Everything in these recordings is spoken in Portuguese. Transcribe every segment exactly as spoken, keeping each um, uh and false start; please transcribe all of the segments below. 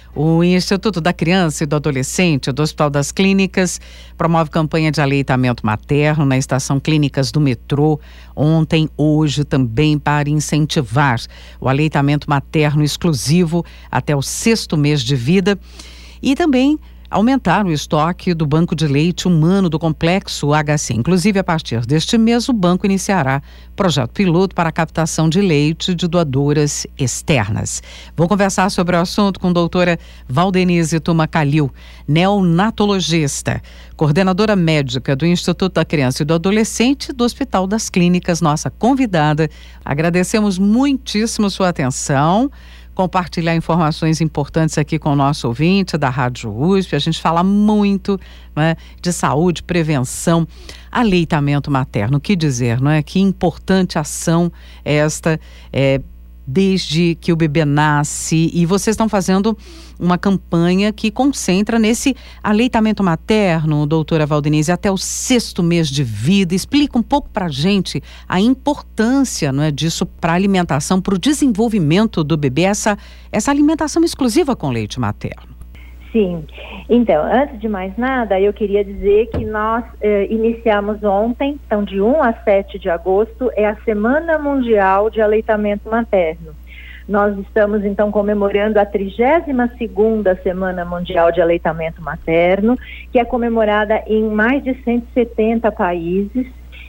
O Instituto da Criança e do Adolescente do Hospital das Clínicas promove campanha de aleitamento materno na estação Clínicas do metrô, ontem, hoje também, para incentivar o aleitamento materno exclusivo até o sexto mês de vida e também aumentar o estoque do banco de leite humano do Complexo H C. Inclusive, a partir deste mês, o banco iniciará projeto piloto para a captação de leite de doadoras externas. Vou conversar sobre o assunto com a doutora Valdenise Tuma Calil, neonatologista, coordenadora médica do Instituto da Criança e do Adolescente do Hospital das Clínicas, nossa convidada. Agradecemos muitíssimo sua atenção, compartilhar informações importantes aqui com o nosso ouvinte da Rádio U S P. A gente fala muito, né, de saúde, prevenção, aleitamento materno. O que dizer, não é? Que importante ação esta, é, desde que o bebê nasce, e vocês estão fazendo uma campanha que concentra nesse aleitamento materno, doutora Valdenise, até o sexto mês de vida. Explica um pouco para a gente a importância, não é, disso para a alimentação, para o desenvolvimento do bebê, essa, essa alimentação exclusiva com leite materno. Sim. Então, antes de mais nada, eu queria dizer que nós eh, iniciamos ontem, então de um a sete de agosto, é a Semana Mundial de Aleitamento Materno. Nós estamos, então, comemorando a trigésima segunda Semana Mundial de Aleitamento Materno, que é comemorada em mais de cento e setenta países,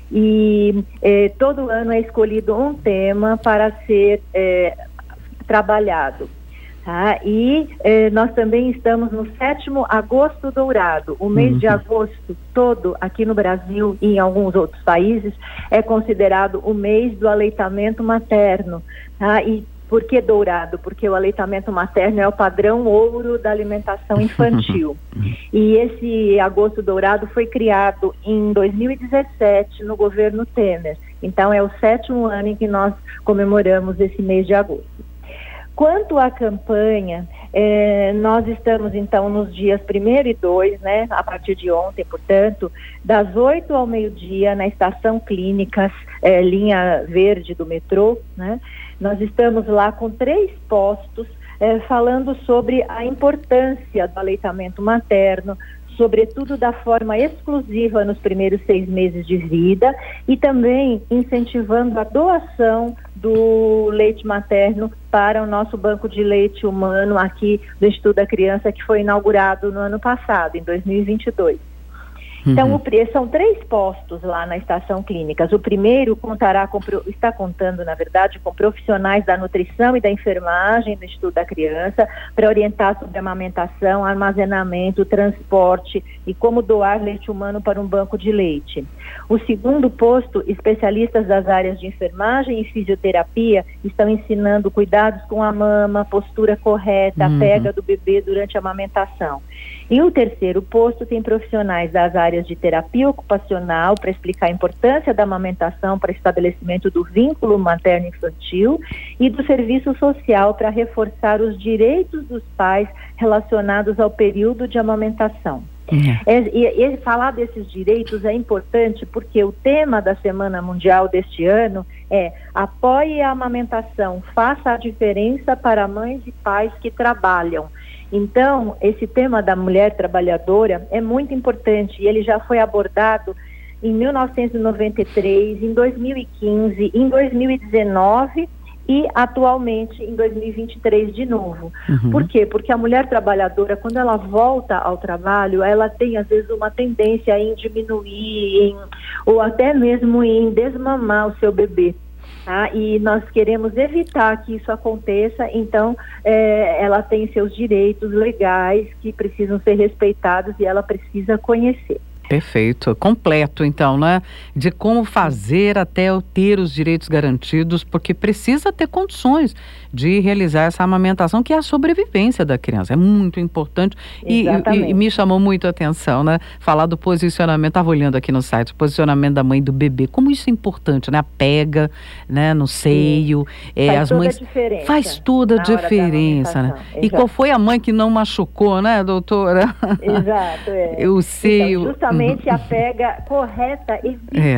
e eh, todo ano é escolhido um tema para ser eh, trabalhado. Tá? E eh, nós também estamos no sétimo Agosto Dourado. O mês uhum. de agosto todo, aqui no Brasil e em alguns outros países, é considerado o mês do aleitamento materno. Tá? E por que dourado? Porque o aleitamento materno é o padrão ouro da alimentação infantil. E esse Agosto Dourado foi criado em dois mil e dezessete no governo Temer. Então é o sétimo ano em que nós comemoramos esse mês de agosto. Quanto à campanha, eh, nós estamos então nos dias primeiro e dois, né, a partir de ontem, portanto, das oito ao meio-dia na estação Clínicas, eh, linha verde do metrô, né, nós estamos lá com três postos eh, falando sobre a importância do aleitamento materno, sobretudo da forma exclusiva nos primeiros seis meses de vida, e também incentivando a doação do leite materno para o nosso banco de leite humano aqui do Instituto da Criança, que foi inaugurado no ano passado, em dois mil e vinte e dois. Uhum. Então, o, são três postos lá na estação Clínicas. O primeiro contará com, está contando, na verdade, com profissionais da nutrição e da enfermagem do Instituto da Criança para orientar sobre amamentação, armazenamento, transporte e como doar leite humano para um banco de leite. O segundo posto, especialistas das áreas de enfermagem e fisioterapia estão ensinando cuidados com a mama, postura correta, uhum. a pega do bebê durante a amamentação. E o terceiro posto tem profissionais das áreas de terapia ocupacional para explicar a importância da amamentação para estabelecimento do vínculo materno-infantil e do serviço social para reforçar os direitos dos pais relacionados ao período de amamentação. Uhum. É, e, e falar desses direitos é importante porque o tema da Semana Mundial deste ano é apoie a amamentação, faça a diferença para mães e pais que trabalham. Então, esse tema da mulher trabalhadora é muito importante e ele já foi abordado em mil novecentos e noventa e três, em dois mil e quinze, em dois mil e dezenove e atualmente em dois mil e vinte e três de novo. Uhum. Por quê? Porque a mulher trabalhadora, quando ela volta ao trabalho, ela tem às vezes uma tendência em diminuir, em, ou até mesmo em desmamar o seu bebê. Tá? E nós queremos evitar que isso aconteça, então é, ela tem seus direitos legais que precisam ser respeitados e ela precisa conhecer. Perfeito, completo então, né? De como fazer até eu ter os direitos garantidos, porque precisa ter condições de realizar essa amamentação, que é a sobrevivência da criança, é muito importante. E, e, e me chamou muito a atenção, né? Falar do posicionamento, estava olhando aqui no site, o posicionamento da mãe e do bebê, como isso é importante, né? A pega, né, no seio, é, faz as toda mães... a diferença. Faz toda a diferença, né? E Exato. qual foi a mãe que não machucou, né, doutora? Exato, é. O seio... Então, justamente a pega correta evita é.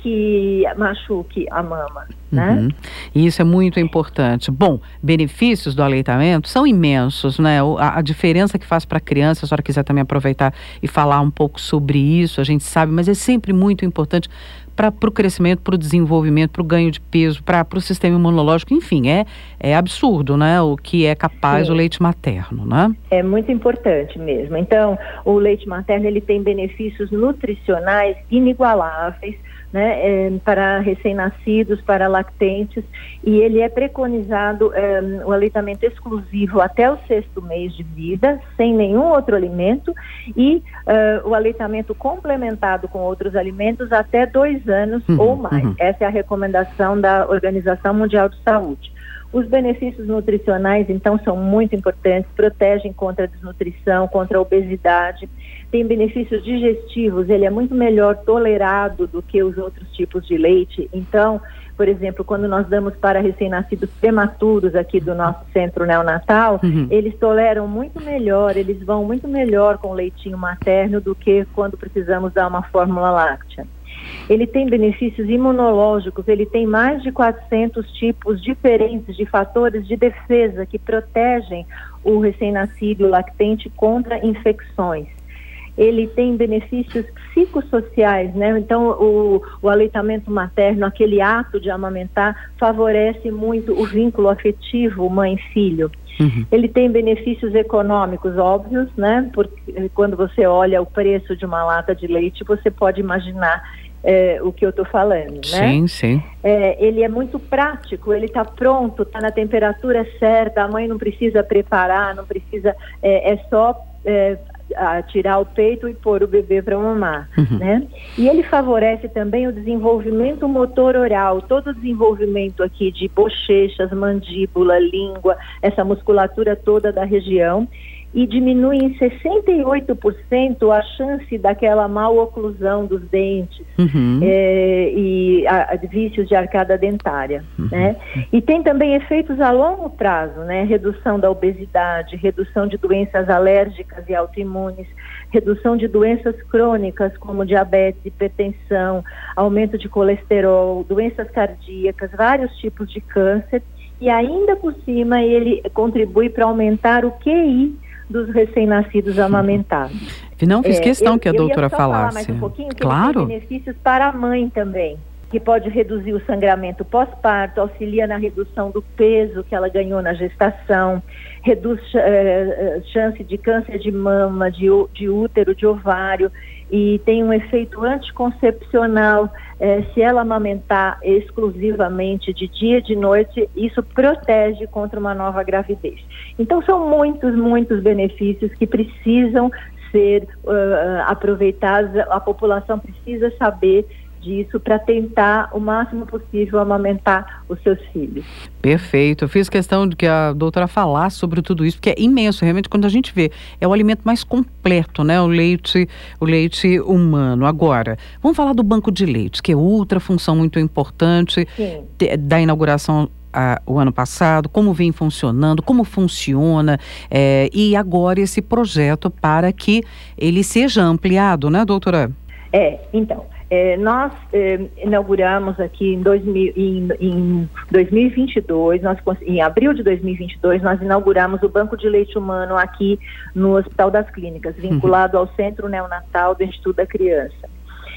que machuque a mama, uhum. né? E isso é muito importante. Bom, benefícios do aleitamento são imensos, né? A, a diferença que faz para a criança, se a senhora quiser também aproveitar e falar um pouco sobre isso, a gente sabe, mas é sempre muito importante para o crescimento, para o desenvolvimento, para o ganho de peso, para o sistema imunológico, enfim, é, é absurdo, né? O que é capaz Sim. o leite materno, né? É muito importante mesmo. Então, o leite materno, ele tem benefícios nutricionais inigualáveis, né, é, para recém-nascidos, para lactentes, e ele é preconizado é, o aleitamento exclusivo até o sexto mês de vida, sem nenhum outro alimento, e é, o aleitamento complementado com outros alimentos até dois anos uhum, ou mais. Uhum. Essa é a recomendação da Organização Mundial de Saúde. Os benefícios nutricionais, então, são muito importantes, protegem contra a desnutrição, contra a obesidade, tem benefícios digestivos, ele é muito melhor tolerado do que os outros tipos de leite. Então, por exemplo, quando nós damos para recém-nascidos prematuros aqui do nosso centro neonatal, uhum. eles toleram muito melhor, eles vão muito melhor com o leitinho materno do que quando precisamos dar uma fórmula láctea. Ele tem benefícios imunológicos, ele tem mais de quatrocentos tipos diferentes de fatores de defesa que protegem o recém-nascido, o lactente, contra infecções. Ele tem benefícios psicossociais, né? Então, o, o aleitamento materno, aquele ato de amamentar, favorece muito o vínculo afetivo mãe-filho. Uhum. Ele tem benefícios econômicos óbvios, né? Porque quando você olha o preço de uma lata de leite, você pode imaginar é, o que eu estou falando, né? Sim, sim. É, ele é muito prático, ele está pronto, está na temperatura certa, a mãe não precisa preparar, não precisa, é, é só é, a tirar o peito e pôr o bebê para mamar, uhum. né? E ele favorece também o desenvolvimento motor oral, todo o desenvolvimento aqui de bochechas, mandíbula, língua, essa musculatura toda da região, e diminui em sessenta e oito por cento a chance daquela maloclusão dos dentes uhum. é, e a, a vícios de arcada dentária, uhum. né? E tem também efeitos a longo prazo, né? Redução da obesidade, redução de doenças alérgicas e autoimunes, redução de doenças crônicas como diabetes, hipertensão, aumento de colesterol, doenças cardíacas, vários tipos de câncer, e ainda por cima ele contribui para aumentar o Q I dos recém-nascidos amamentados. Não fiz questão é, eu, que a doutora eu ia só falasse. Falar mais um pouquinho, que claro. Tem benefícios para a mãe também, que pode reduzir o sangramento pós-parto, auxilia na redução do peso que ela ganhou na gestação, reduz uh, chance de câncer de mama, de, de útero, de ovário, e tem um efeito anticoncepcional. Eh, se ela amamentar exclusivamente de dia e de noite, isso protege contra uma nova gravidez. Então são muitos, muitos benefícios que precisam ser uh, aproveitados, a população precisa saber disso para tentar o máximo possível amamentar os seus filhos. Perfeito. Eu fiz questão de que a doutora falasse sobre tudo isso, porque é imenso, realmente, quando a gente vê, é o alimento mais completo, né? O leite, o leite humano. Agora, vamos falar do banco de leite, que é outra função muito importante de, da inauguração ah, o ano passado, como vem funcionando, como funciona, é, e agora esse projeto para que ele seja ampliado, né, doutora? É, então, É, nós é, inauguramos aqui em, dois mil, em, em dois mil e vinte e dois, nós, em abril de dois mil e vinte e dois, nós inauguramos o Banco de Leite Humano aqui no Hospital das Clínicas, vinculado ao Centro Neonatal do Instituto da Criança.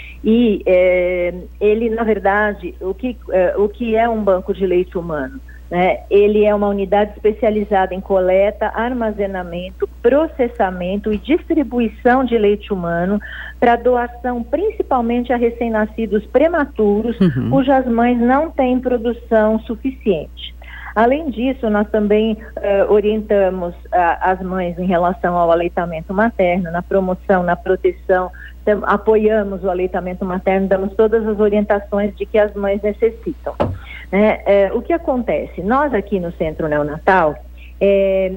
E é, ele, na verdade, o que, é, o que é um banco de leite humano? Né? Ele é uma unidade especializada em coleta, armazenamento, processamento e distribuição de leite humano para doação principalmente a recém-nascidos prematuros, uhum. cujas mães não têm produção suficiente. Além disso, nós também uh, orientamos uh, as mães em relação ao aleitamento materno, na promoção, na proteção, então, apoiamos o aleitamento materno, damos todas as orientações de que as mães necessitam. Né? É, o que acontece? Nós aqui no Centro Neonatal é,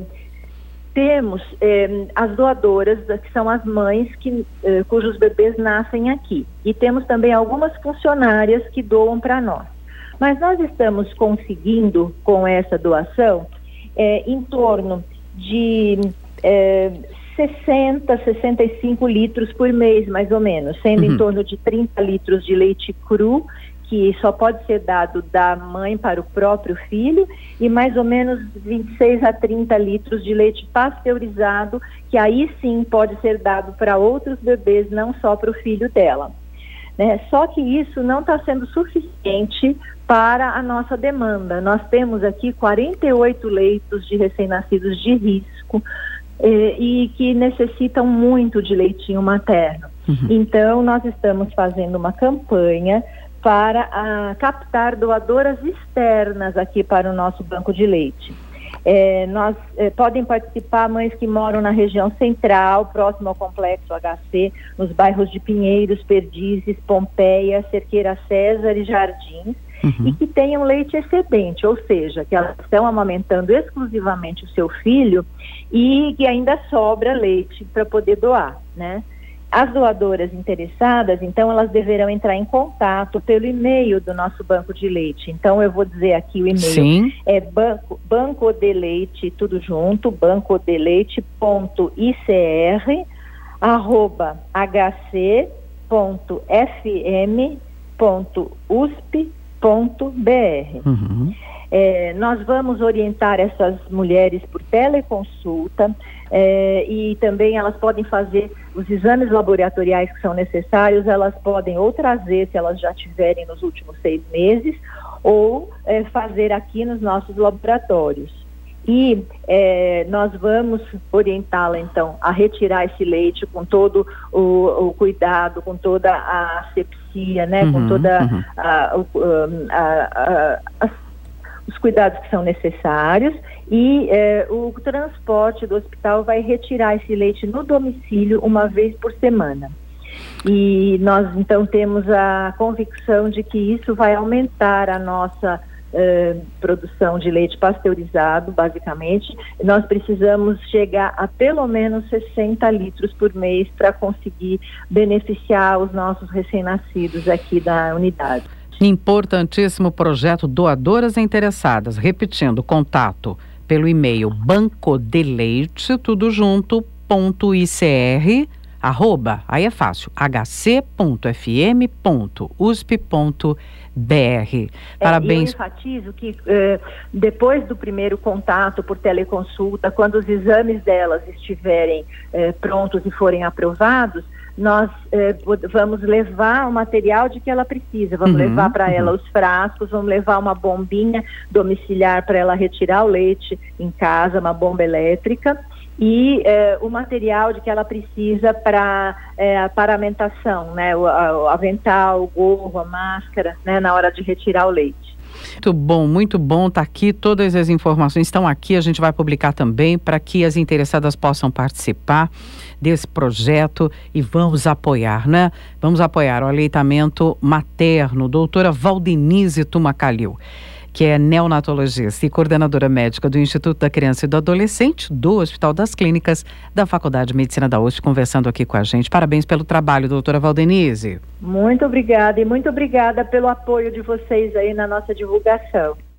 temos é, as doadoras, que são as mães que, é, cujos bebês nascem aqui, e temos também algumas funcionárias que doam para nós. Mas nós estamos conseguindo, com essa doação, é, em torno de é, sessenta, sessenta e cinco litros por mês, mais ou menos, sendo uhum. em torno de trinta litros de leite cru, que só pode ser dado da mãe para o próprio filho, e mais ou menos vinte e seis a trinta litros de leite pasteurizado, que aí sim pode ser dado para outros bebês, não só para o filho dela. Né? Só que isso não está sendo suficiente para a nossa demanda. Nós temos aqui quarenta e oito leitos de recém-nascidos de risco eh, e que necessitam muito de leitinho materno. Uhum. Então, nós estamos fazendo uma campanha para a, captar doadoras externas aqui para o nosso banco de leite. É, nós é, podem participar mães que moram na região central, próximo ao Complexo H C, nos bairros de Pinheiros, Perdizes, Pompeia, Cerqueira César e Jardins, uhum. e que tenham leite excedente, ou seja, que elas estão amamentando exclusivamente o seu filho e que ainda sobra leite para poder doar, né? As doadoras interessadas, então, elas deverão entrar em contato pelo e-mail do nosso banco de leite. Então, eu vou dizer aqui o e-mail. Sim. É banco, banco de leite, tudo junto, bancodeleite.icr, arroba hc.fm.usp.br. Uhum. É, nós vamos orientar essas mulheres por teleconsulta, é, e também elas podem fazer os exames laboratoriais que são necessários, elas podem ou trazer, se elas já tiverem nos últimos seis meses, ou é, fazer aqui nos nossos laboratórios. E é, nós vamos orientá-la, então, a retirar esse leite com todo o, o cuidado, com toda a asepsia, né, uhum, com toda uhum. a, a, a, a, a os cuidados que são necessários, e eh, o transporte do hospital vai retirar esse leite no domicílio uma vez por semana. E nós, então, temos a convicção de que isso vai aumentar a nossa eh, produção de leite pasteurizado, basicamente. Nós precisamos chegar a pelo menos sessenta litros por mês para conseguir beneficiar os nossos recém-nascidos aqui da unidade. Importantíssimo projeto Doadoras Interessadas. Repetindo, contato pelo e-mail bancodeleite, tudo junto, ponto icr, arroba, aí é fácil, hc.fm.usp.br. Parabéns. É, eu enfatizo que eh, depois do primeiro contato por teleconsulta, quando os exames delas estiverem eh, prontos e forem aprovados, nós eh, vamos levar o material de que ela precisa, vamos uhum, levar para uhum. ela os frascos, vamos levar uma bombinha domiciliar para ela retirar o leite em casa, uma bomba elétrica, e eh, o material de que ela precisa para eh, a paramentação, né, o, a, o avental, o gorro, a máscara, né, na hora de retirar o leite. Muito bom, muito bom, tá aqui, todas as informações estão aqui, a gente vai publicar também para que as interessadas possam participar desse projeto e vamos apoiar, né? Vamos apoiar o aleitamento materno. Doutora Valdenise Tumacalil, que é neonatologista e coordenadora médica do Instituto da Criança e do Adolescente do Hospital das Clínicas da Faculdade de Medicina da U S P, conversando aqui com a gente. Parabéns pelo trabalho, doutora Valdenise. Muito obrigada e muito obrigada pelo apoio de vocês aí na nossa divulgação.